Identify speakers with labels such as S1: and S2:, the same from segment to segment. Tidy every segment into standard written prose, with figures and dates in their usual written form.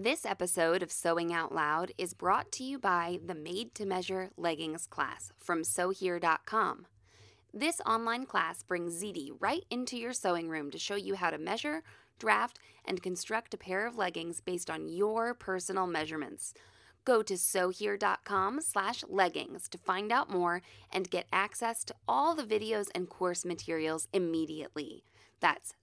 S1: This episode of Sewing Out Loud is brought to you by the Made to Measure Leggings class from SewHere.com. This online class brings ZD right into your sewing room to show you how to measure, draft, and construct a pair of leggings based on your personal measurements. Go to SewHere.com/leggings to find out more and get access to all the videos and course materials immediately. That's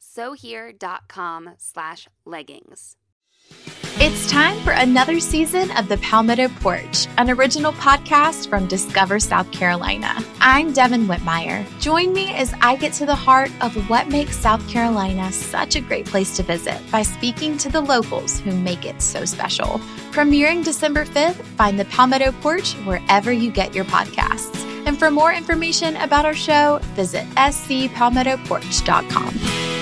S1: SewHere.com/leggings.
S2: It's time for another season of The Palmetto Porch, an original podcast from Discover South Carolina. I'm Devin Whitmire. Join me as I get to the heart of what makes South Carolina such a great place to visit by speaking to the locals who make it so special. Premiering December 5th, find The Palmetto Porch wherever you get your podcasts. And for more information about our show, visit scpalmettoporch.com.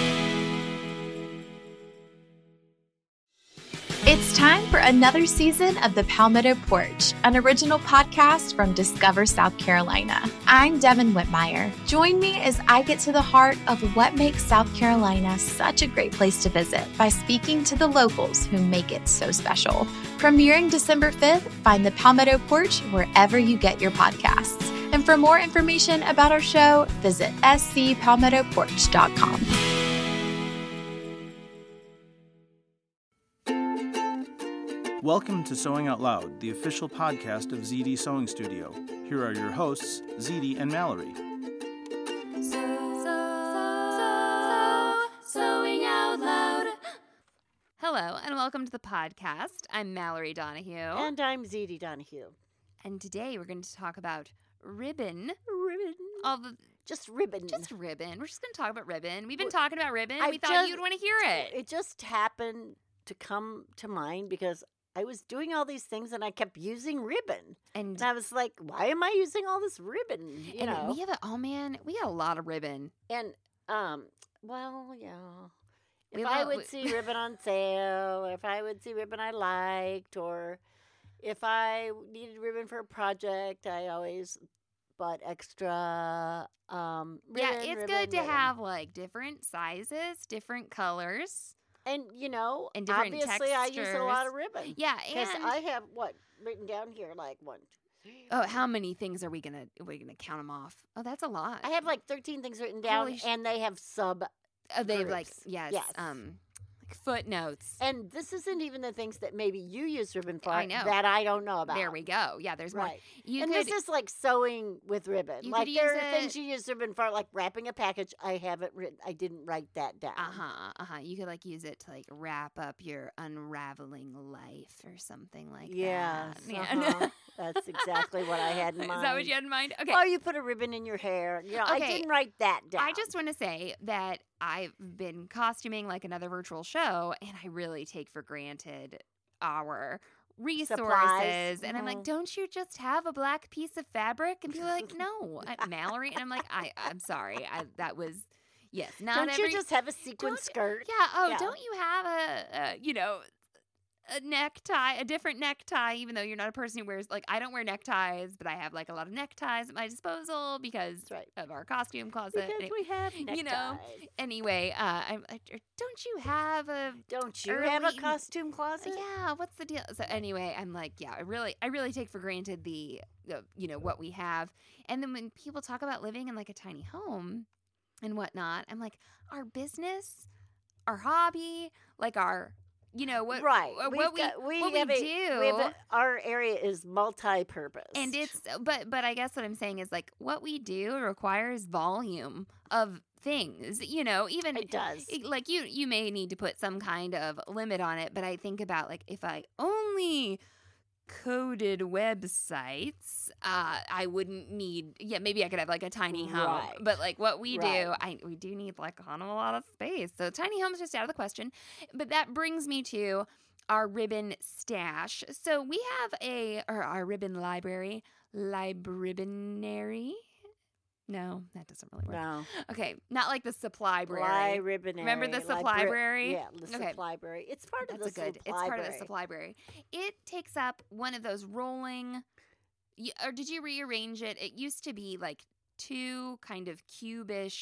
S2: It's time for another season of The Palmetto Porch, an original podcast from Discover South Carolina. I'm Devin Whitmire. Join me as I get to the heart of what makes South Carolina such a great place to visit by speaking to the locals who make it so special. Premiering December 5th, find The Palmetto Porch wherever you get your podcasts. And for more information about our show, visit scpalmettoporch.com.
S3: Welcome to Sewing Out Loud, the official podcast of ZD Sewing Studio. Here are your hosts, ZD and Mallory.
S1: Sewing Out Loud. Hello, and welcome to the podcast. I'm Mallory Donahue.
S4: And I'm ZD Donahue.
S1: And today we're going to talk about ribbon.
S4: Just ribbon.
S1: Just ribbon. We're just going to talk about ribbon. We've been talking about ribbon. We thought
S4: just-
S1: you'd want to hear it.
S4: It just happened to come to mind because I was doing all these things and I kept using ribbon.
S1: And
S4: I was like, why am I using all this ribbon? You know?
S1: we have we got a lot of ribbon.
S4: And, well, yeah.
S1: We
S4: If I
S1: love-
S4: would see ribbon on sale, or if I would see ribbon I liked, or if I needed ribbon for a project, I always bought extra ribbon.
S1: Yeah, it's
S4: ribbon,
S1: good to
S4: ribbon.
S1: have like different sizes, different colors.
S4: And, you know,
S1: And different
S4: obviously I use a lot
S1: textures.
S4: of ribbon.
S1: Yeah,
S4: Because
S1: and
S4: I have, written down here, like 1, 2, 3.
S1: oh, how many things are we gonna count them off? Oh, that's a lot.
S4: I have like 13 things written down,
S1: Holy
S4: and they have sub.
S1: Oh, they have like
S4: groups.
S1: yes,
S4: Yes.
S1: like footnotes.
S4: And this isn't even the things that maybe you use ribbon for
S1: I know.
S4: that I don't know about.
S1: There we go. Yeah, there's more.
S4: Right.
S1: You
S4: And
S1: could
S4: this is like sewing with ribbon.
S1: You
S4: Like
S1: could
S4: there
S1: use
S4: are things you use ribbon for, like wrapping a package. I haven't written. I didn't write that down.
S1: You could like use it to like wrap up your unraveling life or something like
S4: Yes.
S1: that.
S4: uh-huh. That's exactly what I had in
S1: Is
S4: mind.
S1: that what you had in mind? Okay.
S4: Or you put a ribbon in your hair. You know, I
S1: Okay.
S4: didn't write that down.
S1: I just want to say that I've been costuming like another virtual show, and I really take for granted our resources.
S4: Supplies.
S1: And I'm like,
S4: Mhm.
S1: don't you just have a black piece of fabric? And people are like, no, Mallory. And I'm like, I'm sorry. That was, yes, not
S4: Don't
S1: every.
S4: you just have a sequin
S1: don't-
S4: skirt?
S1: Yeah. Oh,
S4: Yeah.
S1: don't you have a necktie, a different necktie, even though you're not a person who wears, like, I don't wear neckties, but I have like a lot of neckties at my disposal because
S4: That's right.
S1: of our costume closet.
S4: Because we have neckties.
S1: you know, Anyway, don't you have a
S4: Don't you have a
S1: early-
S4: costume closet?
S1: yeah, what's the deal? So anyway, I'm like, yeah, I really take for granted the what we have. And then when people talk about living in like a tiny home and whatnot, I'm like, our business, our hobby, like our what
S4: Right.
S1: what
S4: We've
S1: we
S4: got-
S1: what we
S4: have
S1: do.
S4: our area is multi-purpose.
S1: And it's but I guess what I'm saying is like what we do requires volume of things, even
S4: It does.
S1: like you may need to put some kind of limit on it, but I think about like if I only coded websites, I wouldn't need maybe I could have like a tiny home.
S4: Right.
S1: But like what we do,
S4: Right.
S1: we do need like kind of a lot of space. So tiny home's just out of the question. But that brings me to our ribbon stash. So we have our ribbon library, libribonary. No, that doesn't really work.
S4: No.
S1: Okay, not like the supply library.
S4: Library.
S1: Remember the supply-brary?
S4: Yeah, the
S1: Okay.
S4: supply-brary. It's part of
S1: That's
S4: the
S1: a good. It's part of the supply library. It takes up one of those rolling. Or did you rearrange it? It used to be like two kind of cubish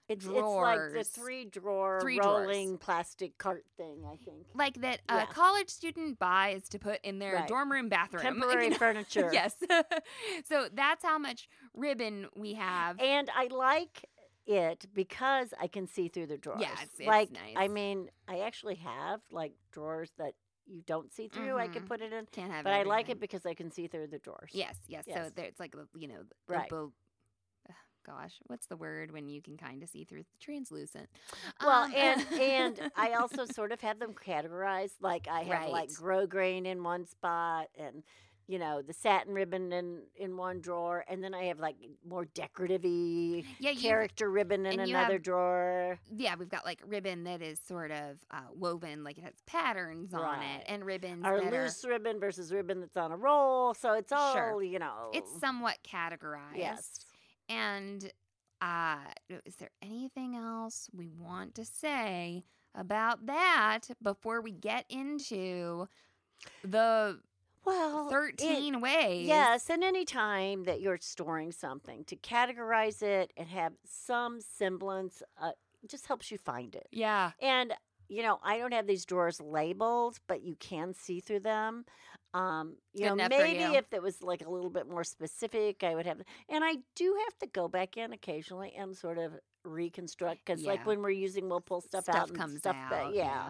S4: It's
S1: drawers.
S4: like the 3-drawer
S1: Three
S4: rolling
S1: drawers.
S4: plastic cart thing, I think.
S1: Like that a
S4: Yeah.
S1: college student buys to put in their
S4: Right.
S1: dorm room bathroom.
S4: Temporary furniture.
S1: Yes. So that's how much ribbon we have.
S4: And I like it because I can see through the drawers.
S1: Yeah, it's
S4: like,
S1: nice.
S4: I mean, I actually have like drawers that you don't see through. I can
S1: Mhm.
S4: put it in.
S1: Can't have
S4: But I like
S1: everything.
S4: it because I can see through the drawers.
S1: Yes, yes. So
S4: Yes.
S1: there, it's like, the
S4: Right.
S1: gosh, what's the word when you can kind of see through? Translucent.
S4: Well, and I also sort of have them categorized. Like I have like
S1: Right.
S4: grosgrain in one spot, and the satin ribbon in one drawer, and then I have like more decorative-y
S1: Yeah, you
S4: character ribbon in
S1: and you
S4: another
S1: have-
S4: drawer.
S1: yeah, we've got like ribbon that is sort of woven, like it has patterns on
S4: Right.
S1: it, and ribbons
S4: Our
S1: that
S4: loose ribbon versus ribbon that's on a roll. So it's all,
S1: Sure. it's somewhat categorized.
S4: yes.
S1: And is there anything else we want to say about that before we get into the
S4: Well,
S1: 13 ways?
S4: yes, and any time that you're storing something, to categorize it and have some semblance, just helps you find it.
S1: Yeah.
S4: And I don't have these drawers labeled, but you can see through them.
S1: Good enough for
S4: Maybe
S1: you.
S4: if it was like a little bit more specific, I would have. And I do have to go back in occasionally and sort of reconstruct because,
S1: Yeah.
S4: like when we're using, we'll pull stuff out
S1: Stuff
S4: and
S1: comes
S4: stuff
S1: out.
S4: yeah.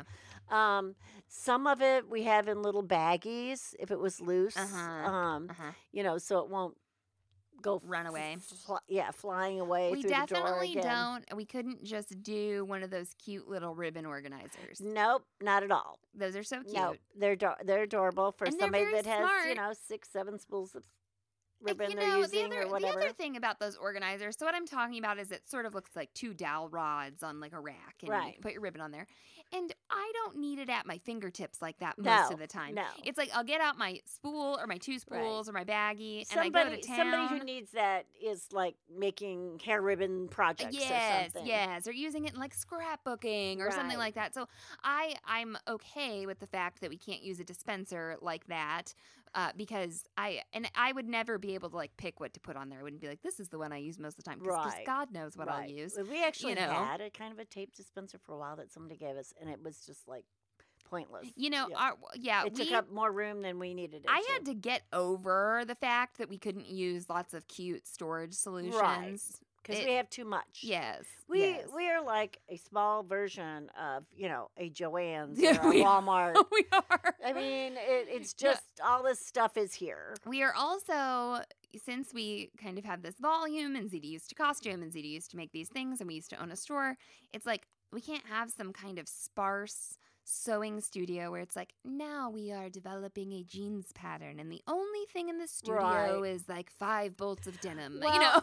S4: Some of it we have in little baggies if it was loose.
S1: Uh-huh.
S4: So it won't go
S1: Run away.
S4: flying away
S1: We
S4: through the drawer
S1: definitely
S4: again.
S1: don't. We couldn't just do one of those cute little ribbon organizers.
S4: Nope, not at all.
S1: Those are so cute.
S4: No, they're adorable for
S1: And they're
S4: somebody
S1: very
S4: that has
S1: smart.
S4: 6-7 spools of
S1: And,
S4: ribbon they're using or whatever.
S1: The other thing about those organizers, so what I'm talking about is it sort of looks like 2 dowel rods on like a rack, and you
S4: Right.
S1: can put your ribbon on there. And I don't need it at my fingertips like that most of the time.
S4: No.
S1: It's like I'll get out my spool or my 2 spools or my baggie, and I go to town.
S4: Somebody who needs that is like making hair ribbon projects or something.
S1: Yes, or using it in like scrapbooking or something
S4: Right.
S1: like that. So I'm okay with the fact that we can't use a dispenser like that because I would never be able to like pick what to put on there. I wouldn't be like, this is the one I use most of the time because
S4: Right.
S1: God knows what I'll
S4: Right.
S1: use.
S4: We actually
S1: know.
S4: had a kind of a tape dispenser for a while that somebody gave us, and it was just like pointless.
S1: Yeah.
S4: It took up more room than we needed it
S1: I had to get over the fact that we couldn't use lots of cute storage solutions.
S4: because we have too much.
S1: Yes.
S4: We are like a small version of a Joann's
S1: Yeah,
S4: or a
S1: we-
S4: Walmart.
S1: we are.
S4: I mean, it's just all this stuff is here.
S1: We are also, since we kind of have this volume and ZD used to costume and ZD used to make these things and we used to own a store, it's like we can't have some kind of sparse sewing studio where it's like, now we are developing a jeans pattern and the only thing in the studio
S4: Right.
S1: is like 5 bolts of denim.
S4: Well,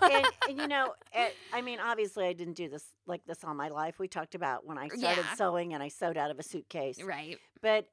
S4: I mean, obviously, I didn't do this like this all my life. We talked about when I started
S1: Yeah.
S4: sewing and I sewed out of a suitcase.
S1: Right.
S4: But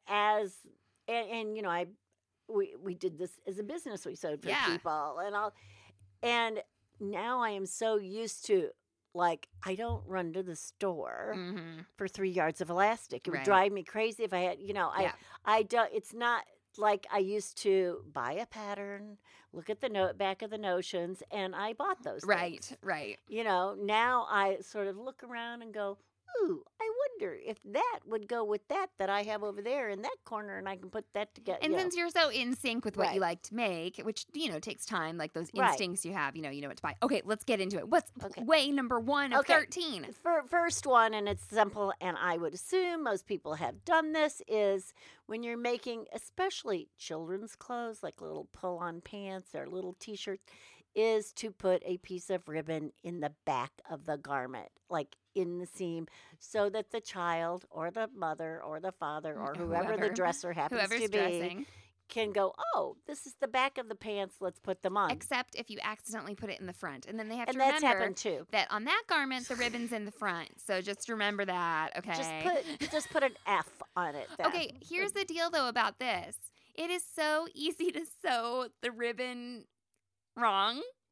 S4: we did this as a business. We sewed for
S1: Yeah.
S4: people and now I am so used to, like, I don't run to the store
S1: Mm-hmm.
S4: for 3 yards of elastic. It would
S1: Right.
S4: drive me crazy if I had,
S1: Yeah.
S4: I don't. It's not like I used to buy a pattern, look at the back of the notions, and I bought those.
S1: Right.
S4: things.
S1: Right.
S4: Now I sort of look around and go, ooh, I wonder if that would go with that I have over there in that corner, and I can put that together.
S1: And since you're so in sync with what you
S4: Right.
S1: like to make, which, takes time, like those
S4: Right.
S1: instincts you have, you know what to buy. Okay, let's get into it. What's
S4: Okay.
S1: way number 1 of
S4: Okay.
S1: 13?
S4: First one, and it's simple, and I would assume most people have done this, is when you're making especially children's clothes, like little pull-on pants or little T-shirts, is to put a piece of ribbon in the back of the garment, like in the seam, so that the child or the mother or the father or whoever the dresser happens
S1: Whoever's
S4: to be
S1: dressing.
S4: can go, oh, this is the back of the pants, let's put them on.
S1: Except if you accidentally put it in the front. And then they have
S4: And
S1: to
S4: that's
S1: remember
S4: happened too.
S1: that on that garment, the ribbon's in the front. So just remember that, okay?
S4: Just put an F on it. Then.
S1: Okay, here's the deal, though, about this. It is so easy to sew the ribbon wrong.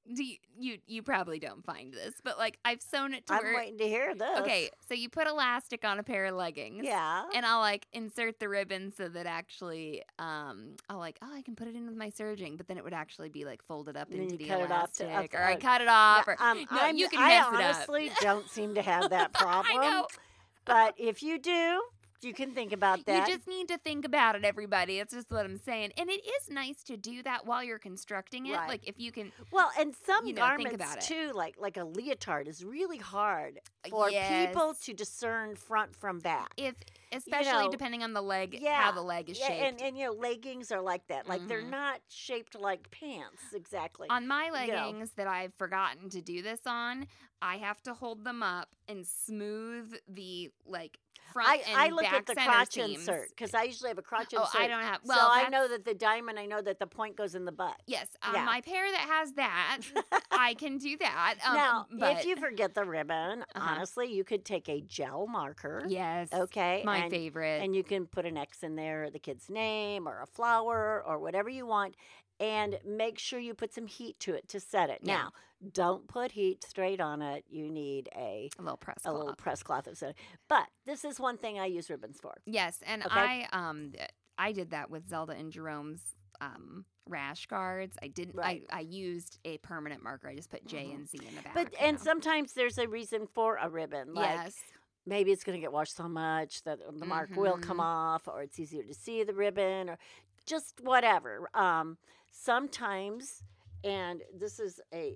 S1: you probably don't find this, but like I've sewn it to
S4: I'm
S1: where.
S4: waiting to hear this.
S1: Okay, so you put elastic on a pair of leggings.
S4: Yeah.
S1: And I'll like insert the ribbon so that actually I'll like, I can put it in with my serging, but then it would actually be like folded up
S4: And then
S1: into
S4: you
S1: the
S4: cut it off to-
S1: elastic,
S4: off-
S1: or I cut it off, or no, you can mess
S4: I
S1: it up.
S4: honestly don't seem to have that problem.
S1: I know.
S4: But if you do, you can think about that.
S1: You just need to think about it, everybody. It's just what I'm saying. And it is nice to do that while you're constructing it.
S4: Right.
S1: Like if you can.
S4: Well, and some
S1: think
S4: garments
S1: about it.
S4: too, like a leotard, is really hard for people
S1: Yes.
S4: to discern front from back.
S1: Especially
S4: know,
S1: depending on the leg,
S4: Yeah,
S1: how the leg is
S4: yeah,
S1: shaped.
S4: and leggings are like that. Like they're
S1: Mhm.
S4: not shaped like pants exactly.
S1: On my
S4: you know.
S1: leggings that I've forgotten to do this on, I have to hold them up and smooth the like front and
S4: I look
S1: back
S4: at the
S1: center
S4: crotch
S1: seams.
S4: insert because I usually have a crotch
S1: Oh,
S4: insert.
S1: I don't have.
S4: so
S1: Well,
S4: I know that the diamond. I know that the point goes in the butt.
S1: Yes,
S4: Yeah.
S1: my pair that has that, I can do that.
S4: Now,
S1: but
S4: if you forget the ribbon, honestly, you could take a gel marker.
S1: yes,
S4: Okay.
S1: my
S4: and,
S1: favorite.
S4: And you can put an X in there, or the kid's name, or a flower, or whatever you want, and make sure you put some heat to it to set it.
S1: Yeah.
S4: Now, don't put heat straight on it. You need a
S1: a little press
S4: little
S1: cloth.
S4: press cloth of setting. But this is one thing I use ribbons for.
S1: Yes, and
S4: Okay.
S1: I did that with Zelda and Jerome's rash guards. I didn't.
S4: Right.
S1: I used a permanent marker. I just put J and Z in the back.
S4: But
S1: you
S4: and
S1: know.
S4: sometimes there's a reason for a ribbon. Like
S1: yes,
S4: maybe it's going to get washed so much that the mark will come off, or it's easier to see the ribbon, or just whatever. Sometimes, and this is a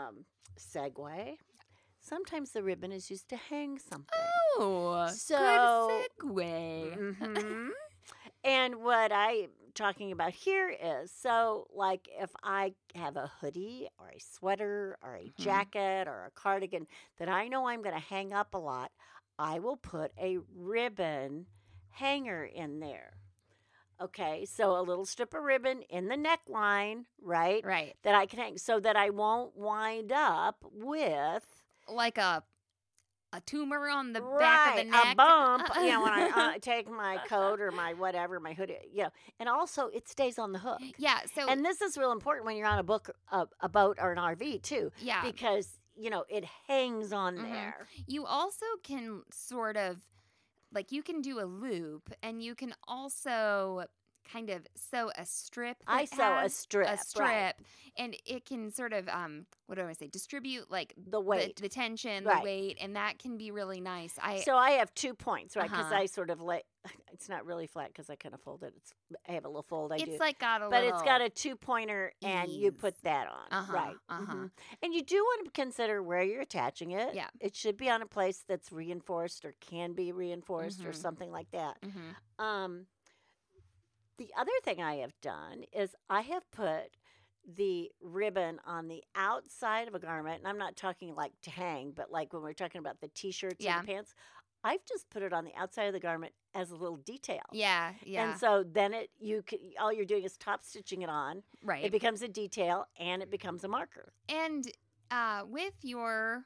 S4: segue, sometimes the ribbon is used to hang something.
S1: oh,
S4: So-
S1: good segue.
S4: Mhm. And what I'm talking about here is, so like if I have a hoodie or a sweater or a jacket or a cardigan that I know I'm going to hang up a lot, I will put a ribbon hanger in there. Okay, so a little strip of ribbon in the neckline, right?
S1: Right,
S4: That I can hang so that I won't wind up with
S1: like a tumor on the back of the neck.
S4: a bump, when I take my coat or my whatever, my hoodie, and also it stays on the hook.
S1: Yeah. So
S4: And this is real important when you're on a boat or an RV too,
S1: yeah,
S4: because it hangs on
S1: Mhm.
S4: there.
S1: you also can sort of like you can do a loop, and you can also kind of sew a strip.
S4: I
S1: that
S4: sew a
S1: has
S4: strip,
S1: a
S4: right.
S1: strip, and it can sort of what do I say? Distribute like
S4: The weight.
S1: the tension,
S4: Right.
S1: the weight, and that can be really nice.
S4: So I have 2 points, right? Because
S1: Uh-huh.
S4: I sort of it's not really flat because I kind of fold it. I have a little fold. I do.
S1: it's like got a
S4: But
S1: little.
S4: it's got a 2-pointer, and you
S1: ease.
S4: put that on,
S1: Uh-huh,
S4: right?
S1: uh-huh.
S4: Mhm. And you do want to consider where you're attaching it.
S1: Yeah.
S4: It should be on a place that's reinforced or can be reinforced or
S1: Mhm.
S4: something like that.
S1: Mhm.
S4: The other thing I have done is I have put the ribbon on the outside of a garment, and I'm not talking like to hang, but like when we're talking about the t-shirts
S1: Yeah.
S4: and the pants, I've just put it on the outside of the garment as a little detail.
S1: Yeah. Yeah.
S4: And so then all you're doing is top stitching it on.
S1: right.
S4: It becomes a detail and it becomes a marker.
S1: And with your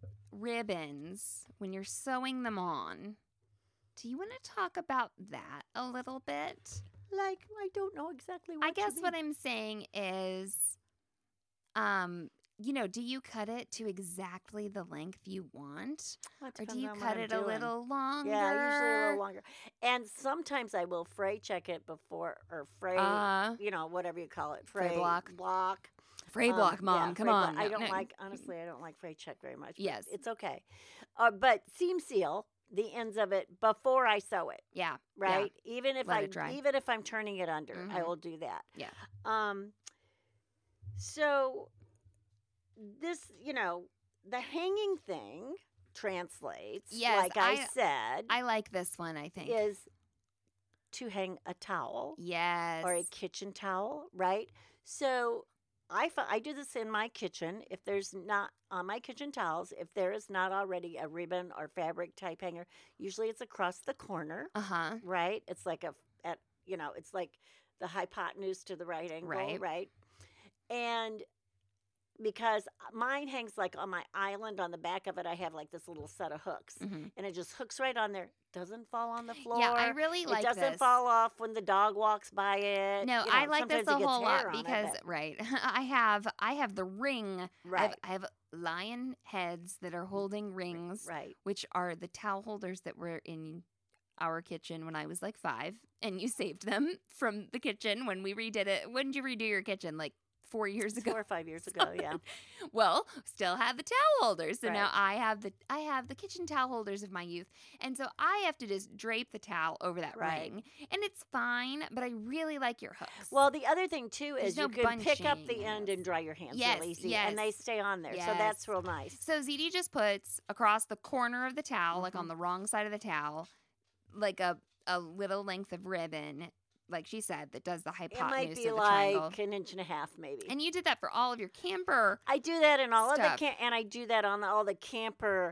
S1: ribbons, when you're sewing them on, do you want to talk about that a little bit?
S4: Like, I don't know exactly what
S1: I guess
S4: you
S1: what
S4: mean.
S1: I'm saying is, do you cut it to exactly the length you want?
S4: Well, it
S1: Or do
S4: depends
S1: you
S4: on what
S1: cut
S4: I'm
S1: it a
S4: doing.
S1: little longer?
S4: Yeah, usually a little longer. And sometimes I will fray check it before, or fray, whatever you call it.
S1: Fray block.
S4: Block.
S1: Fray block, Mom.
S4: Yeah,
S1: Come
S4: fray
S1: on.
S4: block. I
S1: No,
S4: don't
S1: no.
S4: honestly, I don't like fray check very much. But
S1: Yes.
S4: it's okay. But seam seal the ends of it before I sew it,
S1: Yeah.
S4: right? Even if
S1: Let it dry.
S4: even if I'm turning it under, I
S1: Mhm.
S4: will do that.
S1: Yeah.
S4: So this, the hanging thing translates,
S1: Yes,
S4: like I said,
S1: I like this one, I think.
S4: is to hang a towel
S1: Yes.
S4: or a kitchen towel, right? So I do this in my kitchen. If there's not on my kitchen towels, if there is not already a ribbon or fabric type hanger, usually it's across the corner,
S1: Uh-huh.
S4: right? It's like it's like the hypotenuse to the right angle,
S1: Right.
S4: right? And because mine hangs like on my island. On the back of it, I have like this little set of hooks, and it just hooks right on there. Doesn't fall on the floor.
S1: Yeah, I really like
S4: it. Doesn't
S1: this.
S4: fall off when the dog walks by it.
S1: No,
S4: You know,
S1: I like this
S4: sometimes
S1: a
S4: it gets
S1: whole
S4: hair
S1: lot
S4: on it,
S1: because
S4: but-
S1: right, I have the ring.
S4: Right.
S1: I have lion heads that are holding rings,
S4: Right.
S1: which are the towel holders that were in our kitchen when I was like 5, and you saved them from the kitchen when we redid it. When did you redo your kitchen? Like 4 years ago.
S4: 4 or 5 years ago, yeah.
S1: Well, still have the towel holders. So now
S4: Right.
S1: I have the kitchen towel holders of my youth. And so I have to just drape the towel over that
S4: Right.
S1: ring. And it's fine, but I really like your hooks.
S4: Well, the other thing too
S1: There's
S4: is
S1: no
S4: you can pick up
S1: bunching
S4: the
S1: in
S4: end
S1: this.
S4: and dry your hands
S1: Yes,
S4: real easy, and they
S1: yes,
S4: stay on there. So
S1: yes.
S4: that's real nice.
S1: So ZD just puts across the corner of the towel, like
S4: Mhm.
S1: on the wrong side of the towel, like a little length of ribbon, like she said, that does the
S4: It might
S1: hypotenuse
S4: be
S1: of the triangle.
S4: like an inch and a half, maybe.
S1: And you did that for all of your camper.
S4: I do that in all
S1: stuff.
S4: of the and I do that on all the camper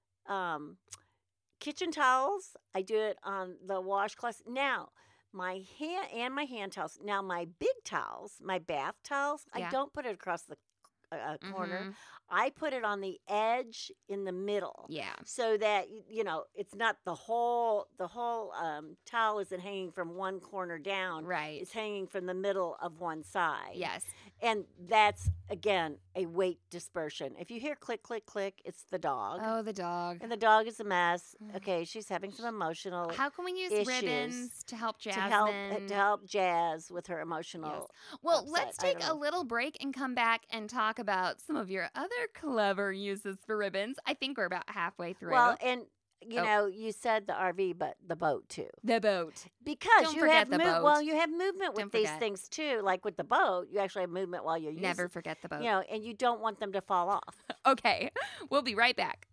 S4: kitchen towels. I do it on the washcloths. Now, my hand towels. Now, my big towels, my bath towels,
S1: Yeah.
S4: I don't put it across the corner.
S1: Mhm.
S4: I put it on the edge in the middle.
S1: Yeah.
S4: So that it's not the whole towel isn't hanging from one corner down.
S1: Right.
S4: It's hanging from the middle of one side.
S1: Yes.
S4: And that's again a weight dispersion. If you hear click click click, it's the dog.
S1: Oh, the dog.
S4: And the dog is a mess. Okay, she's having some emotional
S1: How can we use
S4: issues
S1: ribbons to help
S4: to
S1: Jasmine?
S4: help Jazz with her emotional.
S1: Well,
S4: upset.
S1: let's
S4: I
S1: take
S4: don't
S1: a
S4: know.
S1: little break and come back and talk about some of your other clever uses for ribbons. I think we're about halfway through.
S4: Well, and
S1: Oh.
S4: you said the RV, but the boat too.
S1: The boat.
S4: Because
S1: Don't
S4: you
S1: forget
S4: have
S1: the boat.
S4: well, you have movement with
S1: Don't
S4: these
S1: forget.
S4: things too. Like with the boat, you actually have movement while you're
S1: Never
S4: using.
S1: forget the boat.
S4: And you don't want them to fall off.
S1: Okay, we'll be right back.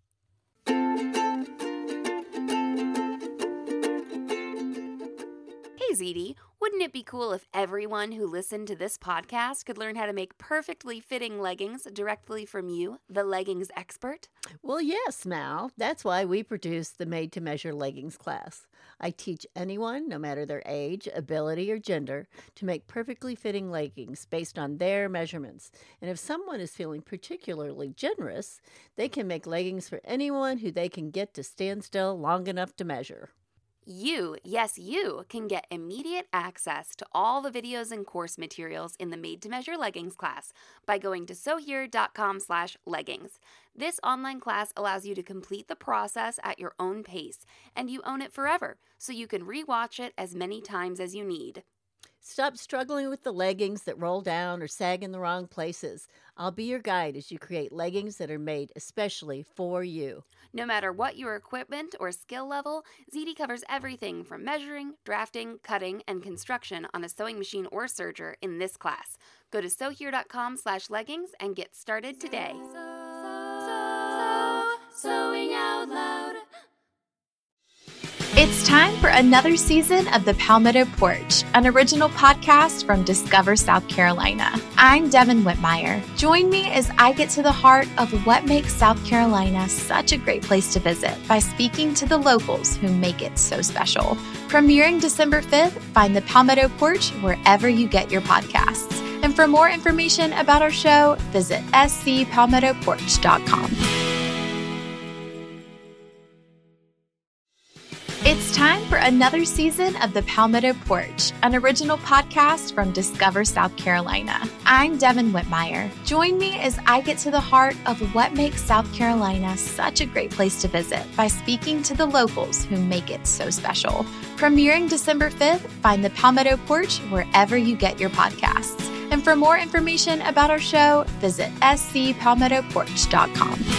S1: Hey, ZD, wouldn't it be cool if everyone who listened to this podcast could learn how to make perfectly fitting leggings directly from you, the leggings expert?
S4: Well, yes, Mal. That's why we produce the Made to Measure Leggings class. I teach anyone, no matter their age, ability, or gender, to make perfectly fitting leggings based on their measurements. And if someone is feeling particularly generous, they can make leggings for anyone who they can get to stand still long enough to measure.
S1: You, yes, you can get immediate access to all the videos and course materials in the Made to Measure Leggings class by going to sewhere.com/leggings. This online class allows you to complete the process at your own pace, and you own it forever, so you can rewatch it as many times as you need.
S4: Stop struggling with the leggings that roll down or sag in the wrong places. I'll be your guide as you create leggings that are made especially for you.
S1: No matter what your equipment or skill level, ZD covers everything from measuring, drafting, cutting, and construction on a sewing machine or serger in this class. Go to sewhere.com/leggings and get started today. Sewing out loud.
S2: It's time for another season of the Palmetto Porch, an original podcast from Discover South Carolina. I'm Devin Whitmire. Join me as I get to the heart of what makes South Carolina such a great place to visit by speaking to the locals who make it so special. Premiering December 5th, find the Palmetto Porch wherever you get your podcasts. And for more information about our show, visit scpalmettoporch.com. It's time for another season of the Palmetto Porch, an original podcast from Discover South Carolina. I'm Devin Whitmire. Join me as I get to the heart of what makes South Carolina such a great place to visit by speaking to the locals who make it so special. Premiering December 5th, find the Palmetto Porch wherever you get your podcasts. And for more information about our show, visit scpalmettoporch.com.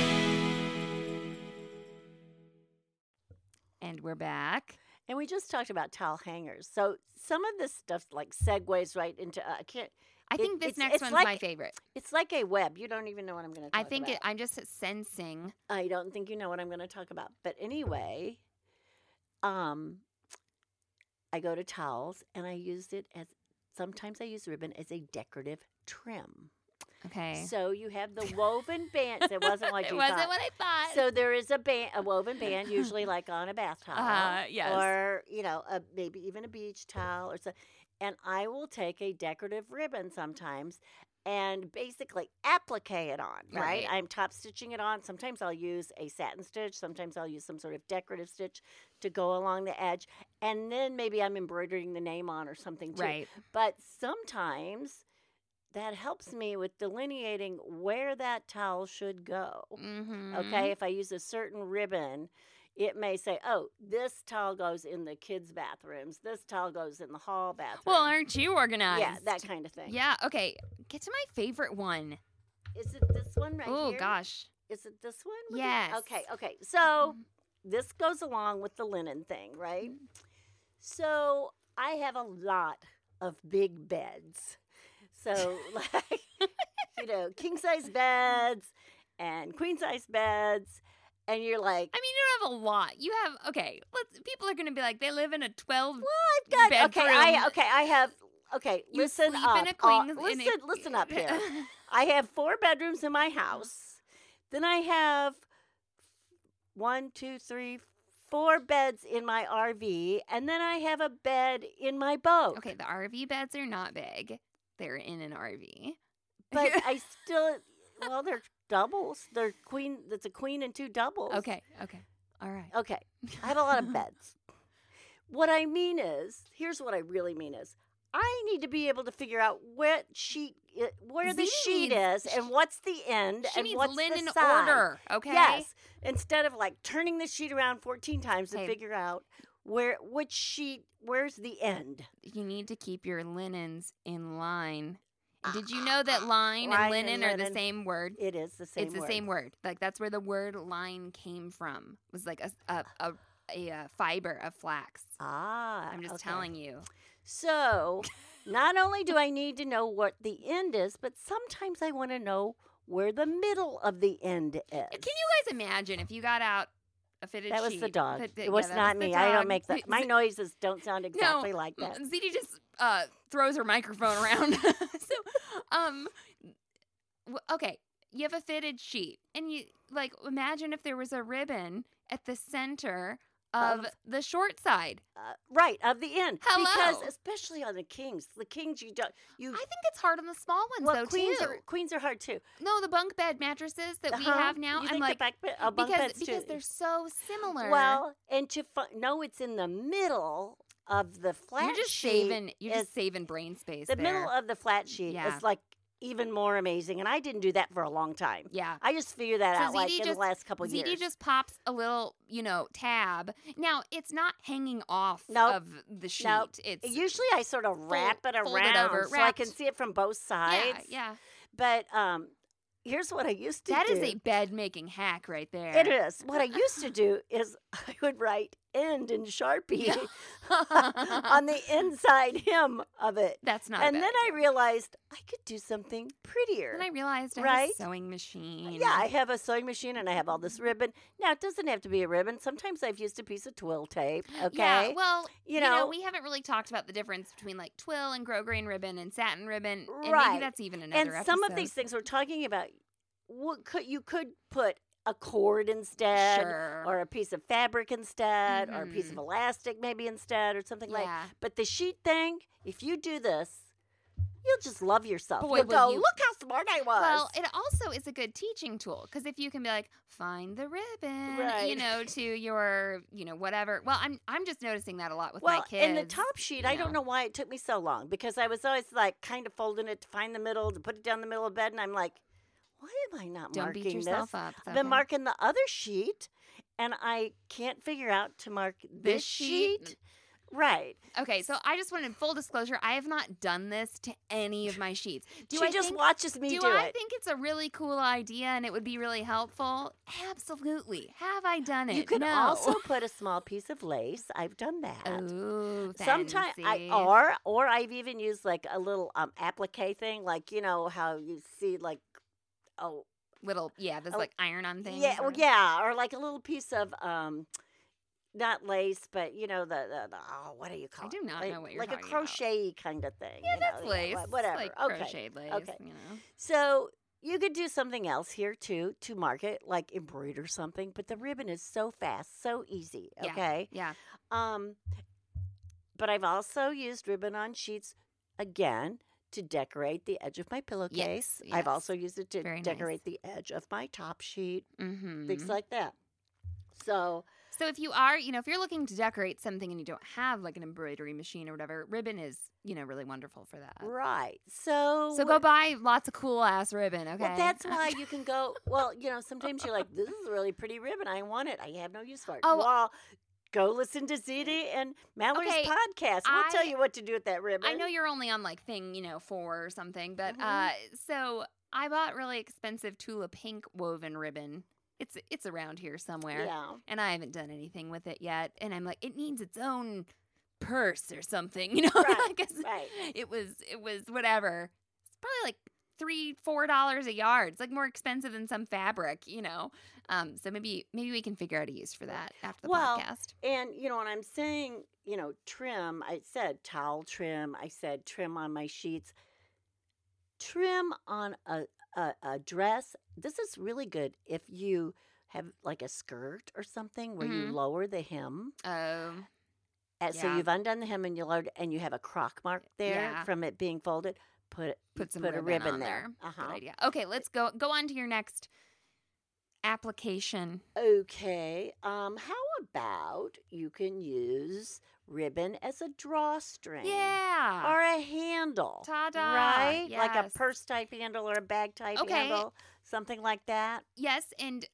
S1: And we're back.
S4: And we just talked about towel hangers. So some of this stuff like segues right into
S1: I think this
S4: it's-
S1: next
S4: it's
S1: one's
S4: like-
S1: my favorite.
S4: It's like a web. You don't even know what I'm going to talk
S1: I think
S4: about.
S1: I'm just sensing.
S4: I don't think you know what I'm going to talk about. But anyway, I go to towels and I used it as sometimes I use ribbon as a decorative trim.
S1: Okay.
S4: So you have the woven bands. It wasn't what
S1: It
S4: you
S1: wasn't
S4: thought.
S1: what I thought.
S4: So there is a woven band, usually like on a bath towel,
S1: Yes.
S4: or maybe even a beach towel, or so. And I will take a decorative ribbon sometimes, and basically applique it on, right?
S1: Right.
S4: I'm top stitching it on. Sometimes I'll use a satin stitch. Sometimes I'll use some sort of decorative stitch to go along the edge. And then maybe I'm embroidering the name on or something too.
S1: Right.
S4: But sometimes that helps me with delineating where that towel should go.
S1: Mm-hmm.
S4: Okay, if I use a certain ribbon, it may say, oh, this towel goes in the kids' bathrooms. This towel goes in the hall bathroom.
S1: Well, aren't you organized?
S4: yeah, that kind of thing.
S1: Yeah, okay. Get to my favorite one.
S4: Is it this one right
S1: Oh,
S4: here?
S1: gosh.
S4: Is it this one? with
S1: Yes.
S4: Okay. So this goes along with the linen thing, right? So I have a lot of big beds. So, like, king-size beds and queen-size beds. And you're like,
S1: I mean, you don't have a lot. You have, okay, people are going to be like, they live in a 12
S4: I've got,
S1: bedroom.
S4: I have,
S1: You
S4: listen
S1: sleep
S4: up.
S1: in a queen.
S4: Listen up here. I have 4 bedrooms in my house. Then I have 4 beds in my RV. And then I have a bed in my boat.
S1: Okay, the RV beds are not big. They're in an RV.
S4: But I still, they're doubles. They're queen. That's a queen and 2 doubles.
S1: Okay. All right.
S4: Okay. I have a lot of beds. What I mean is, here's what I really mean is, I need to be able to figure out where the sheet is and what's the end
S1: She
S4: and
S1: needs
S4: what's
S1: linen
S4: the side.
S1: order, okay?
S4: Yes. Instead of like turning the sheet around 14 times to
S1: Okay.
S4: figure out where's the end.
S1: You need to keep your linens in line. And did you know that line and
S4: Line
S1: linen
S4: and
S1: are the
S4: linen.
S1: same word?
S4: It is the same
S1: It's the
S4: word.
S1: same word. Like that's where the word line came from. It was like a fiber of flax. I'm just
S4: okay.
S1: telling you.
S4: So, not only do I need to know what the end is, but sometimes I want to know where the middle of the end is.
S1: Can you guys imagine if you got out a fitted
S4: That was
S1: sheet?
S4: the dog.
S1: Put
S4: It was
S1: that
S4: not
S1: the
S4: me. I don't
S1: dog.
S4: make that. My noises don't sound exactly like that.
S1: ZD just throws her microphone around. Okay, you have a fitted sheet, and you imagine if there was a ribbon at the center of the short side.
S4: Right, of the end.
S1: Hello.
S4: Because especially on the kings I think
S1: it's hard on the small ones though
S4: queens
S1: too.
S4: Queens are hard too.
S1: No, the bunk bed mattresses that we have now.
S4: You
S1: I'm
S4: think
S1: like
S4: the bunk beds
S1: because
S4: too.
S1: they're so similar.
S4: Well, and to know it's in the middle of the flat
S1: you're just
S4: sheet.
S1: saving brain space.
S4: The
S1: there.
S4: middle of the flat sheet
S1: Yeah.
S4: is like even more amazing, and I didn't do that for a long time.
S1: Yeah.
S4: I just figured that out
S1: ZD
S4: in the last couple years.
S1: ZD just pops a little, tab. Now, it's not hanging off
S4: Nope.
S1: of the sheet.
S4: Nope.
S1: It's
S4: Usually I sort of wrap it
S1: fold it
S4: around
S1: over,
S4: so I can
S1: wrapped.
S4: see it from both sides.
S1: Yeah.
S4: But here's what I used to
S1: That
S4: do.
S1: is a bed-making hack right there.
S4: It is. What I used to do is I would write end in Sharpie on the inside hem of it.
S1: That's not
S4: And
S1: a
S4: then
S1: bad
S4: I realized I could do something prettier.
S1: Then I realized I had
S4: Right?
S1: a sewing machine.
S4: Yeah, I have a sewing machine and I have all this ribbon. Now, it doesn't have to be a ribbon. Sometimes I've used a piece of twill tape, okay?
S1: Yeah, well,
S4: You know-
S1: we haven't really talked about the difference between like twill and grosgrain ribbon and satin ribbon, and
S4: Right.
S1: maybe that's even another
S4: and some of
S1: episode.
S4: these things we're talking about, you could put a cord instead,
S1: Sure.
S4: or a piece of fabric instead, or a piece of elastic maybe instead, or something like.
S1: Yeah.
S4: But the sheet thing, if you do this, you'll just love yourself.
S1: Boy,
S4: You'll
S1: will
S4: go,
S1: you.
S4: look how smart I was.
S1: Well, it also is a good teaching tool because if you can be like, find the ribbon,
S4: Right.
S1: to your, whatever. Well, I'm just noticing that a lot with my kids.
S4: in the top sheet, I don't know why it took me so long because I was always like kind of folding it to find the middle, to put it down the middle of the bed, and I'm like, why am I not
S1: Don't
S4: marking
S1: beat yourself
S4: this?
S1: up. It's
S4: I've been
S1: okay.
S4: marking the other sheet, and I can't figure out to mark this sheet. Right.
S1: Okay, so I just wanted full disclosure. I have not done this to any of my sheets.
S4: She just watches me do
S1: I
S4: it.
S1: think it's a really cool idea and it would be really helpful? Absolutely. Have I done it?
S4: You could
S1: No.
S4: also put a small piece of lace. I've done that.
S1: Ooh,
S4: Sometimes
S1: fancy.
S4: or I've even used like a little applique thing, like how you see like
S1: there's like iron-on things.
S4: yeah,
S1: or-
S4: or like a little piece of not lace, but the what do you call
S1: I
S4: it?
S1: do not know what you're
S4: like
S1: talking
S4: a
S1: about.
S4: crochet kind of thing.
S1: Yeah, that's lace.
S4: Whatever.
S1: Like
S4: okay.
S1: crocheted lace,
S4: Okay.
S1: you know.
S4: So you could do something else here too to mark it, like embroider something. But the ribbon is so fast, so easy.
S1: Yeah.
S4: Okay.
S1: Yeah.
S4: But I've also used ribbon on sheets again to decorate the edge of my pillowcase.
S1: Yes,
S4: I've
S1: yes.
S4: also used it to
S1: Very nice.
S4: decorate the edge of my top sheet,
S1: Mm-hmm.
S4: things like that. So,
S1: So if you are, if you're looking to decorate something and you don't have like an embroidery machine or whatever, ribbon is, really wonderful for that.
S4: right. So,
S1: So go buy lots of cool ass ribbon, okay?
S4: well, that's why you can go. Well, sometimes you're like, this is a really pretty ribbon. I want it. I have no use for it.
S1: Oh.
S4: Well, go listen to ZD and Mallory's
S1: Okay,
S4: podcast. We'll tell you what to do with that ribbon.
S1: I know you're only on like thing, 4 or something, but
S4: Mhm.
S1: so I bought really expensive Tula pink woven ribbon. It's around here somewhere.
S4: Yeah.
S1: And I haven't done anything with it yet. And I'm like, it needs its own purse or something,
S4: Right,
S1: 'Cause
S4: right.
S1: it was whatever. It's probably like $3-4 a yard. It's like more expensive than some fabric, So maybe we can figure out a use for that after the
S4: Well,
S1: podcast.
S4: And, when I'm saying, trim, I said towel trim. I said trim on my sheets. Trim on a dress. This is really good if you have like a skirt or something where you
S1: Mhm.
S4: lower the hem.
S1: Oh,
S4: So
S1: Yeah.
S4: you've undone the hem and you lowered, and you have a crock mark there
S1: Yeah.
S4: from it being folded. Put
S1: some
S4: a
S1: ribbon
S4: ribbon
S1: on
S4: there.
S1: Good
S4: Uh-huh.
S1: idea. Okay, let's go on to your next application.
S4: Okay. How about you can use ribbon as a drawstring?
S1: Yeah.
S4: Or a handle.
S1: Ta-da.
S4: Right? Like a
S1: Yes.
S4: purse type handle or a bag type
S1: Okay.
S4: handle. Something like that.
S1: Yes, and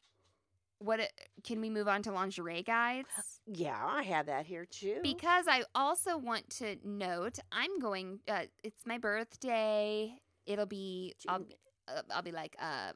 S1: can we move on to lingerie guides?
S4: Yeah, I have that here too.
S1: Because I also want to note, I'm going. It's my birthday. It'll be. I'll be like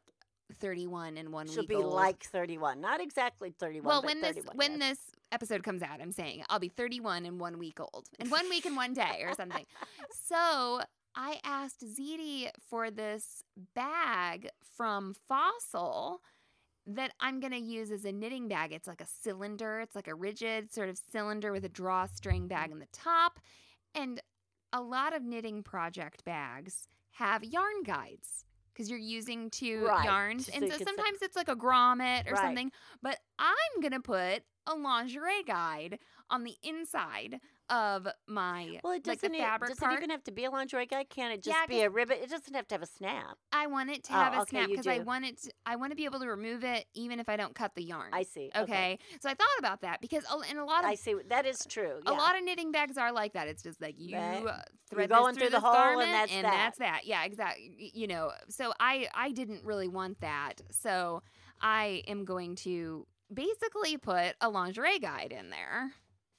S1: 31 in 1
S4: She'll
S1: week
S4: be
S1: old.
S4: like 31. Not exactly 31.
S1: Well,
S4: but
S1: when
S4: 31, yes.
S1: this episode comes out, I'm saying I'll be 31 in 1 week old, in 1 week and 1 day or something. So I asked ZD for this bag from Fossil that I'm going to use as a knitting bag. It's like a cylinder. It's like a rigid sort of cylinder with a drawstring bag in the top. And a lot of knitting project bags have yarn guides because you're using two
S4: Right.
S1: yarns.
S4: So
S1: And
S4: you
S1: so
S4: can say-
S1: sometimes it's like a grommet or
S4: Right.
S1: something. But I'm going to put a lingerie guide on the inside of my
S4: Well, it
S1: like the
S4: doesn't,
S1: fabric
S4: does
S1: part.
S4: it even have to be a lingerie guide? Can it just
S1: Yeah,
S4: be a ribbon? It doesn't have to have a snap.
S1: I want it to
S4: Oh,
S1: have a
S4: okay,
S1: snap
S4: you
S1: because I
S4: do.
S1: want to be able to remove it even if I don't cut the yarn.
S4: I see.
S1: Okay. So I thought about that because in a lot
S4: I
S1: of
S4: see. That is true.
S1: a
S4: yeah.
S1: lot of knitting bags are like that. It's just like you
S4: Right.
S1: thread
S4: going
S1: this
S4: through the
S1: this
S4: hole and
S1: garment
S4: that's that.
S1: that's that. Yeah, exactly. So I didn't really want that. So I am going to basically put a lingerie guide in there.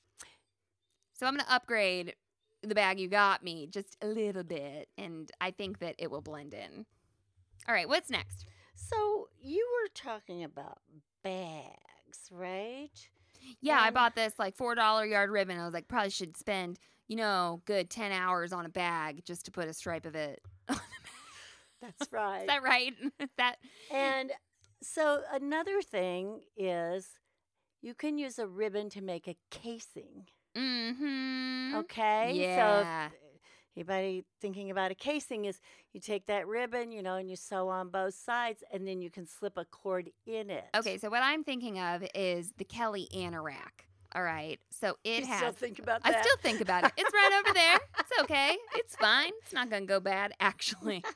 S1: So I'm going to upgrade the bag you got me just a little bit, and I think that it will blend in. All right, what's next?
S4: So you were talking about bags, right?
S1: Yeah, I
S4: And-
S1: bought this like $4 yard ribbon. I was like, probably should spend, good 10 hours on a bag just to put a stripe of it.
S4: That's right.
S1: Is that right? That
S4: And so another thing is you can use a ribbon to make a casing.
S1: mm-hmm.
S4: Okay?
S1: Yeah.
S4: So if anybody thinking about a casing is you take that ribbon, and you sew on both sides and then you can slip a cord in it.
S1: Okay, so what I'm thinking of is the Kelly anorak. All right. So it
S4: You
S1: has
S4: still think about
S1: I
S4: that?
S1: still think about it. It's right over there. It's okay. It's fine. It's not going to go bad actually.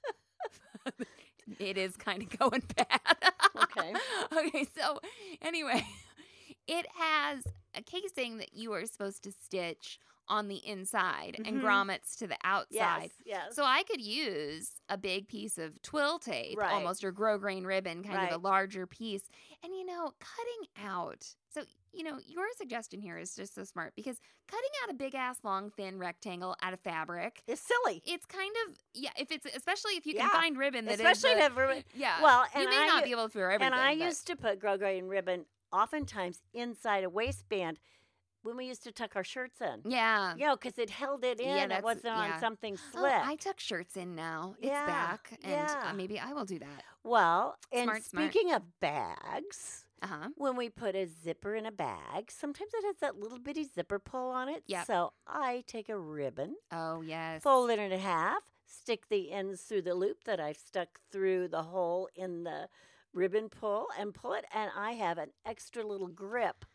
S1: It is kind of going bad.
S4: Okay.
S1: Okay, so anyway, it has a casing that you are supposed to stitch on the inside and
S4: Mhm.
S1: grommets to the outside.
S4: Yes.
S1: So I could use a big piece of twill tape,
S4: Right.
S1: almost, or grosgrain ribbon, kind of
S4: Right.
S1: a larger piece. And, cutting out. So, your suggestion here is just so smart because cutting out a big ass, long, thin rectangle out of fabric,
S4: It's silly.
S1: it's kind of, especially if you can
S4: Yeah.
S1: find ribbon that
S4: Especially
S1: is.
S4: if everyone.
S1: Yeah.
S4: Well,
S1: you
S4: and
S1: may
S4: I
S1: not
S4: u-
S1: be able to for everything.
S4: And I
S1: but-
S4: used to put grosgrain ribbon oftentimes inside a waistband when we used to tuck our shirts in.
S1: Yeah.
S4: Because it held it in.
S1: Yeah,
S4: It
S1: that's-
S4: wasn't
S1: yeah.
S4: on something
S1: Oh,
S4: slick.
S1: I tuck shirts in now. It's
S4: Yeah,
S1: back. And
S4: yeah.
S1: maybe I will do that.
S4: Well, and
S1: Smart, smart.
S4: speaking of bags,
S1: Uh-huh.
S4: when we put a zipper in a bag, sometimes it has that little bitty zipper pull on it.
S1: Yep.
S4: So I take a ribbon,
S1: Oh, yes.
S4: fold it in half, stick the ends through the loop that I've stuck through the hole in the ribbon pull and pull it, and I have an extra little grip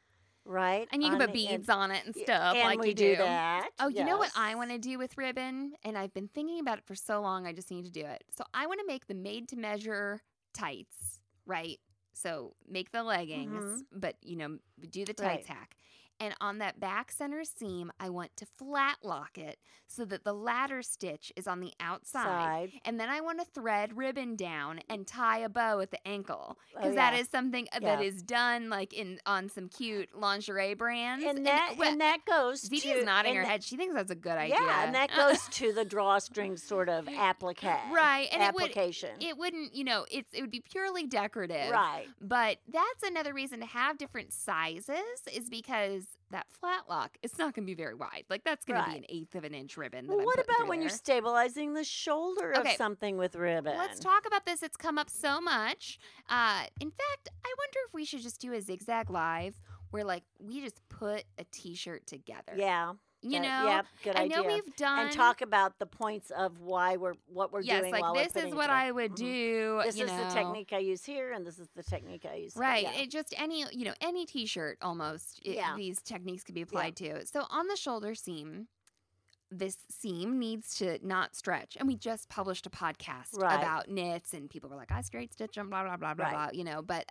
S4: Right.
S1: And you can
S4: on
S1: put
S4: the end.
S1: beads on it and stuff
S4: And
S1: like
S4: we
S1: you
S4: do
S1: do.
S4: that.
S1: Oh, you know what I
S4: yes.
S1: want to do with ribbon? And I've been thinking about it for so long, I just need to do it. So I want to make the made-to-measure tights, right? So make the leggings, but, do the
S4: Right.
S1: tights hack. And on that back center seam, I want to flat lock it so that the ladder stitch is on the outside.
S4: Side.
S1: And then I want to thread ribbon down and tie a bow at the ankle.
S4: Oh,
S1: Because that
S4: yeah.
S1: is something that
S4: Yeah.
S1: is done like on some cute lingerie brands.
S4: And that goes
S1: Ziti
S4: to
S1: is nodding
S4: and
S1: her
S4: that-
S1: head. She thinks that's a good idea.
S4: Yeah, and that goes to the drawstring sort of
S1: Right, and
S4: application.
S1: it wouldn't, it would be purely decorative.
S4: Right.
S1: But that's another reason to have different sizes is because that flat lock, it's not going to be very wide. Like that's going to be
S4: Right.
S1: an eighth of an inch ribbon.
S4: Well,
S1: that I'm
S4: what
S1: putting
S4: about
S1: through
S4: when you're
S1: there.
S4: stabilizing the shoulder
S1: Okay.
S4: of something with ribbon?
S1: Let's talk about this. It's come up so much. In fact, I wonder if we should just do a zigzag live where like we just put a t-shirt together.
S4: Yeah.
S1: Yeah,
S4: good
S1: I
S4: idea.
S1: know we've done
S4: and talk about the points of what we're
S1: yes,
S4: doing
S1: like
S4: while
S1: this
S4: we're putting
S1: is
S4: it
S1: what
S4: together.
S1: I would do.
S4: This
S1: you
S4: is the
S1: know.
S4: technique I use here, and this is the technique I use.
S1: Right.
S4: Here. Yeah.
S1: It just any t-shirt almost
S4: Yeah.
S1: these techniques could be applied to. So on the shoulder seam, this seam needs to not stretch. And we just published a podcast
S4: Right.
S1: about knits and people were like, I straight stitch them, blah, blah, blah, blah,
S4: Right.
S1: blah, but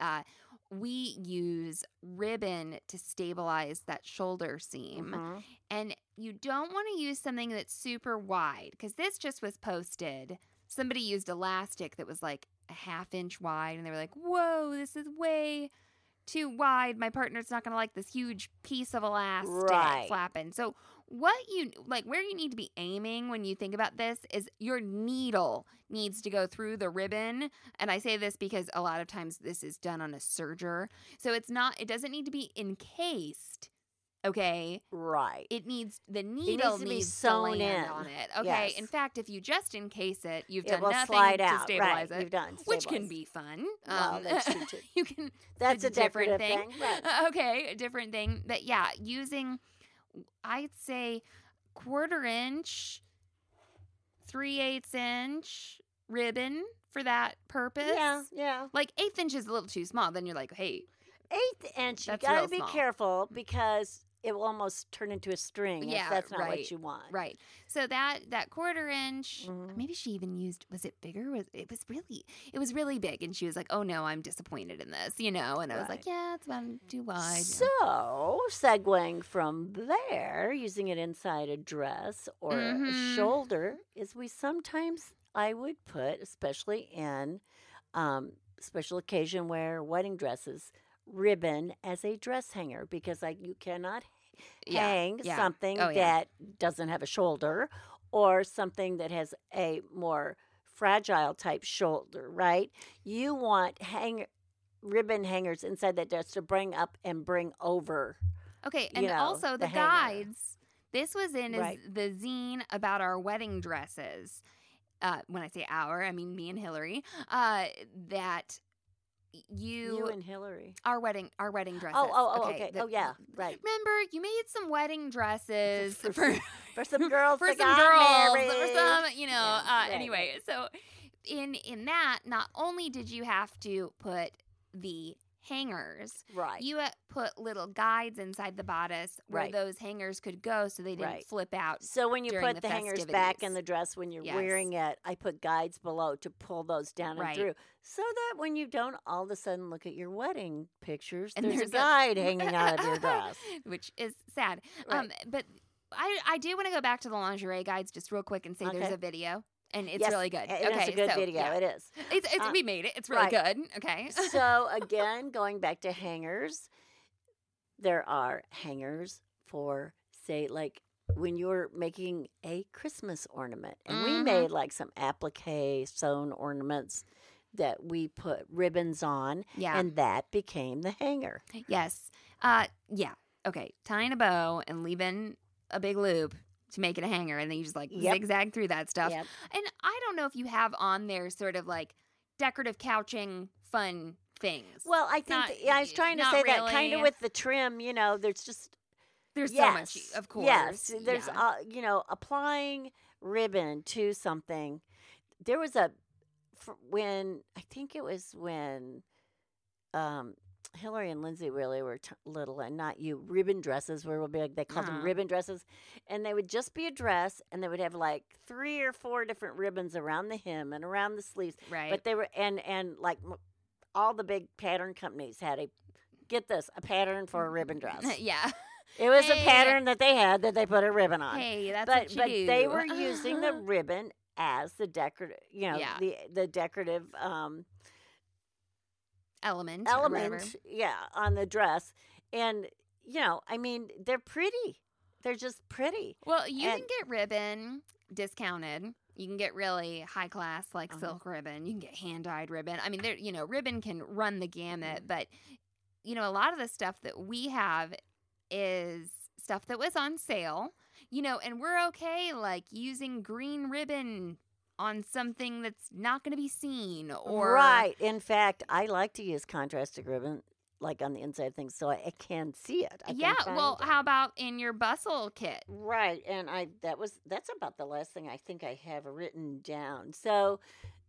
S1: we use ribbon to stabilize that shoulder seam.
S4: Mhm.
S1: And you don't want to use something that's super wide because this just was posted. Somebody used elastic that was like a 1/2 inch wide and they were like, whoa, this is way too wide. My partner's not going to like this huge piece of elastic
S4: Right.
S1: flapping. So what you like where you need to be aiming when you think about this is your needle needs to go through the ribbon. And I say this because a lot of times this is done on a serger. So it doesn't need to be encased. Okay.
S4: Right.
S1: The needle
S4: to be
S1: needs
S4: sewn
S1: to land
S4: in.
S1: on it. Okay.
S4: Yes.
S1: In fact, if you just encase it, you've
S4: It
S1: done
S4: will
S1: nothing
S4: slide
S1: to
S4: out.
S1: stabilize
S4: Right.
S1: it.
S4: You've done
S1: Which can
S4: stabilize.
S1: be fun.
S4: Well, that's true too.
S1: You can.
S4: That's a
S1: different
S4: decorative thing. Right.
S1: Okay, a different thing. But yeah, using, I'd say, 1/4 inch, 3/8 inch ribbon for that purpose.
S4: Yeah.
S1: Like 1/8 inch is a little too small. Then you're like, hey,
S4: 1/8 inch. You
S1: That's
S4: got to
S1: real
S4: be
S1: small.
S4: careful because it will almost turn into a string.
S1: Yeah,
S4: if that's not
S1: right,
S4: what you want.
S1: right. So that 1/4 inch,
S4: Mhm.
S1: maybe she even used, was it bigger? It was really big. And she was like, oh no, I'm disappointed in this, And I was like,
S4: Right.
S1: yeah, it's about too wide.
S4: So, segueing from there, using it inside a dress or
S1: Mhm.
S4: a shoulder, is I would put, especially in special occasion wear, wedding dresses, ribbon as a dress hanger because you cannot
S1: Yeah,
S4: hang
S1: yeah.
S4: something
S1: Oh, yeah.
S4: that doesn't have a shoulder or something that has a more fragile type shoulder, right? You want ribbon hangers inside that dress to bring up and bring over.
S1: Okay, and
S4: you know,
S1: also
S4: the
S1: the
S4: hanger.
S1: guides. This was in
S4: Right.
S1: the zine about our wedding dresses. When I say our, I mean me and Hillary. That
S4: You and Hillary.
S1: our wedding dresses.
S4: Okay. Oh, yeah, right.
S1: Remember, you made some wedding dresses
S4: For
S1: for
S4: For some girls
S1: for
S4: that
S1: some
S4: got
S1: girls,
S4: married.
S1: for some,
S4: Yeah, right,
S1: anyway, so in that, not only did you have to put the hangers,
S4: Right.
S1: you put little guides inside the bodice where
S4: Right.
S1: those hangers could go so they didn't
S4: Right.
S1: flip out.
S4: So when you
S1: during
S4: put
S1: the
S4: the hangers back in
S1: festivities.
S4: the dress when you're
S1: Yes.
S4: wearing it, I put guides below to pull those down
S1: Right.
S4: and through. So that when you don't all of a sudden look at your wedding pictures,
S1: And
S4: there's a
S1: there's a-
S4: guide hanging out of your dress.
S1: Which is sad.
S4: Right.
S1: But I do want to go back to the lingerie guides just real quick and say there's
S4: Okay.
S1: a video. And it's
S4: Yes,
S1: really good.
S4: It
S1: Okay,
S4: is a good
S1: so,
S4: video.
S1: yeah.
S4: It is.
S1: It's we made it. It's really
S4: right.
S1: good. Okay.
S4: So again, going back to hangers, there are hangers for, say, like when you're making a Christmas ornament, and we
S1: Mhm.
S4: made like some applique sewn ornaments that we put ribbons on,
S1: Yeah.
S4: and that became the hanger.
S1: Yes. Yeah. Okay. Tying a bow and leaving a big loop to make it a hanger, and then you just like
S4: Yep.
S1: zigzag through that stuff.
S4: Yep.
S1: And I don't know if you have on there sort of like decorative couching fun things.
S4: Well, I think
S1: Not-
S4: I was trying to
S1: not
S4: say that kind of
S1: really.
S4: with the trim, there's just
S1: There's so
S4: yes,
S1: much, of course.
S4: Yes, there's
S1: yeah.
S4: applying ribbon to something. There was when I think it was when Hillary and Lindsay really were little, and not you. Ribbon dresses were real big. They called them ribbon dresses, and they would just be a dress, and they would have like 3 or 4 different ribbons around the hem and around the sleeves.
S1: Right.
S4: But they were and like all the big pattern companies had a pattern for a ribbon dress.
S1: Yeah.
S4: It was a pattern that they had that they put a ribbon on.
S1: Hey, that's
S4: but
S1: what you do.
S4: They were using the ribbon as the decorative, the decorative
S1: element, or whatever.
S4: on the dress. And I mean, they're pretty. They're just pretty.
S1: Well, you can get ribbon discounted. You can get really high class, like silk ribbon. You can get hand-dyed ribbon. I mean, ribbon can run the gamut, but a lot of the stuff that we have is stuff that was on sale, and we're okay like using green ribbon on something that's not going to be seen, or
S4: right. In fact, I like to use contrasted ribbon like on the inside of things so I can see it.
S1: How about in your bustle kit?
S4: Right. And that's about the last thing I think I have written down. So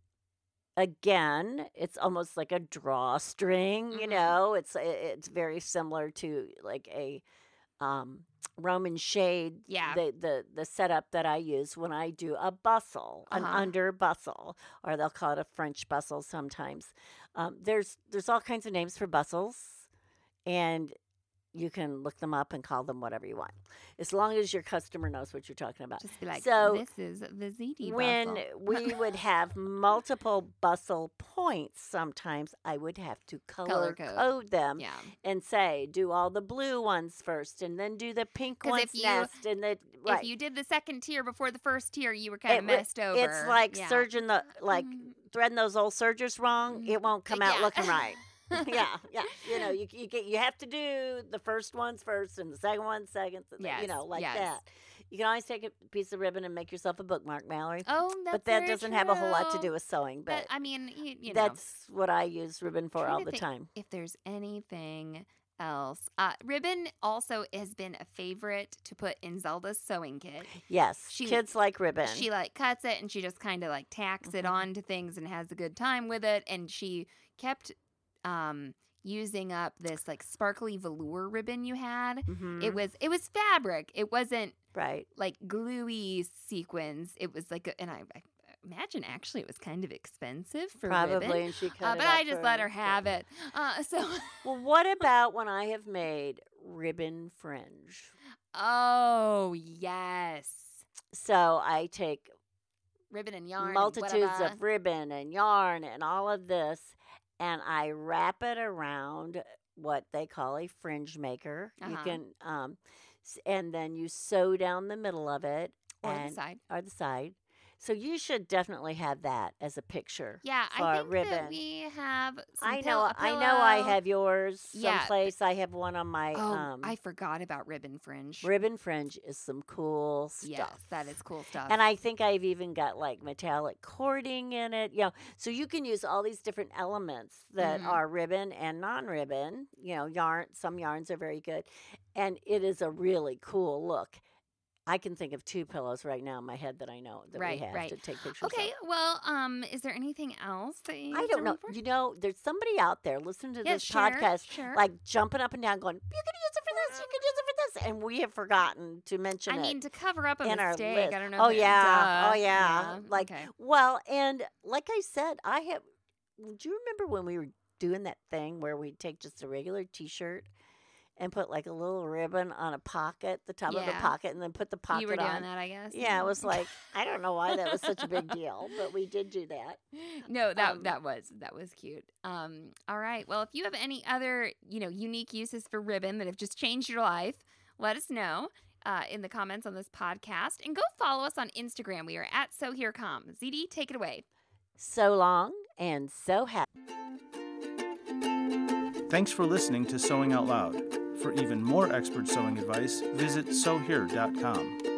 S4: again, it's almost like a drawstring, it's very similar to like a Roman shade, the setup that I use when I do a bustle, an under bustle, or they'll call it a French bustle sometimes. There's all kinds of names for bustles, and you can look them up and call them whatever you want, as long as your customer knows what you're talking about.
S1: Just be like,
S4: so
S1: this is the ZD
S4: when
S1: bustle.
S4: we would have multiple bustle points, sometimes I would have to color code them and say, do all the blue ones first, and then do the pink ones next. And if
S1: you did the second tier before the first tier, you were kind of messed over.
S4: It's like serging threading those old sergers wrong. It won't come out looking right. yeah. You have to do the first ones first and the second one second. That. You can always take a piece of ribbon and make yourself a bookmark, Mallory.
S1: Oh, that's
S4: but that doesn't have a whole lot to do with sewing. But
S1: I mean,
S4: that's what I use ribbon for all the time.
S1: If there's anything else, ribbon also has been a favorite to put in Zelda's sewing kit.
S4: Yes, kids like ribbon.
S1: She cuts it and she just kind of tacks it onto things and has a good time with it. And she kept using up this sparkly velour ribbon you had.
S4: Mm-hmm.
S1: It was fabric. It wasn't
S4: right
S1: gluey sequins. It was and I imagine actually it was kind of expensive for
S4: probably
S1: ribbon.
S4: And she cut
S1: but I just let her have it.
S4: Well, what about when I have made ribbon fringe?
S1: Oh yes.
S4: So I take
S1: ribbon and yarn,
S4: multitudes of ribbon and yarn and all of this, and I wrap it around what they call a fringe maker. You can, and then you sew down the middle of it.
S1: Or the side.
S4: So you should definitely have that as a picture.
S1: Yeah,
S4: for
S1: I think
S4: ribbon.
S1: That we have.
S4: I know I have yours someplace. I have one on my.
S1: I forgot about ribbon fringe.
S4: Ribbon fringe is some cool stuff.
S1: Yes, that is cool stuff.
S4: And I think I've even got metallic cording in it. So you can use all these different elements that are ribbon and non-ribbon. Yarn. Some yarns are very good, and it is a really cool look. I can think of 2 pillows right now in my head that I know that we have to take pictures of.
S1: Okay, well, is there anything else that you
S4: I don't know. There's somebody out there listening to this podcast, jumping up and down going, you can use it for this, you can use it for this. And we have forgotten to mention it.
S1: I mean, to cover up a
S4: in
S1: mistake.
S4: Our list.
S1: I don't know.
S4: Oh, yeah.
S1: Okay.
S4: Well, and like I said, do you remember when we were doing that thing where we'd take just a regular T-shirt and put a little ribbon on a pocket, the top of the pocket, and then put the pocket on.
S1: You were doing that, I guess.
S4: Yeah, it was I don't know why that was such a big deal, but we did do that.
S1: No, that was cute. All right. Well, if you have any other, unique uses for ribbon that have just changed your life, let us know in the comments on this podcast. And go follow us on Instagram. We are at SewHereCom. ZD, take it away.
S4: So long and so happy.
S3: Thanks for listening to Sewing Out Loud. For even more expert sewing advice, visit sewhere.com.